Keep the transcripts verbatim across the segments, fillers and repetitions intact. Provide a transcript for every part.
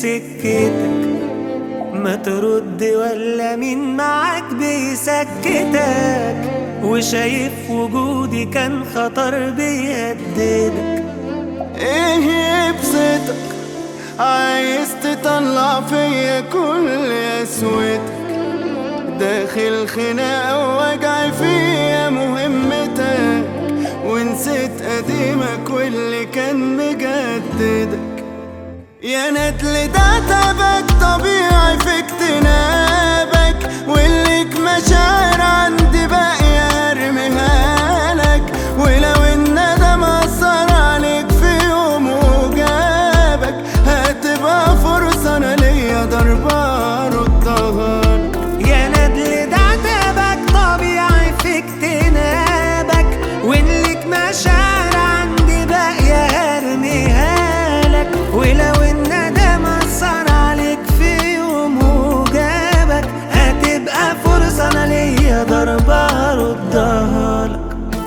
سكتك، ما ترد ولا مين معاك بيسكتك، وشايف وجودي كان خطر بيهددك. ايه يبسطك عايز تطلع فيا كل قسوتك، داخل خناقة ووجعي فيا مهمتك، ونسيت قديمك واللي كان مجددك. يا ندل ده تعبك طبيعي في اجتنابك، والليك مشاعر عندي باقية ارميها لك، ولو الندم أثر عليك في يوم وجابك، هتبقى فرصة أنا ليا ضربة أردها لك. يا ندل ده تعبك طبيعي في اجتنابك، والليك مشاعر عندي باقية ارميها لك، ولو الندم أثر عليك في يوم وجابك، هتبقى فرصة أنا ليا ضربة أردها لك.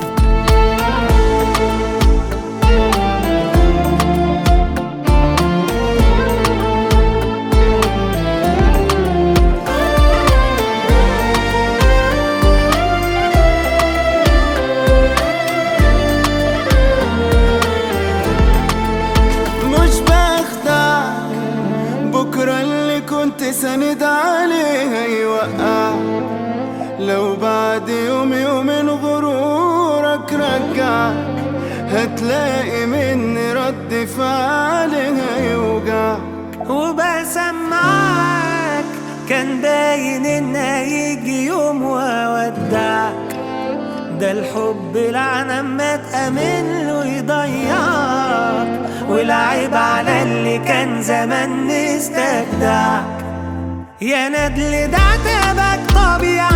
بكرة اللي كنت ساند عليه هيوقعك، لو بعد يوم يومين غرورك رجعك، هتلاقي مني رد فعل هيوجعك. وبسمعك كان باين ان هيجي يوم وودعك، ده الحب لعنة ما تأمن له يضيعك، والعيب على اللي كان زمان مستجدعك. يا ندل ده عتابك طبيعي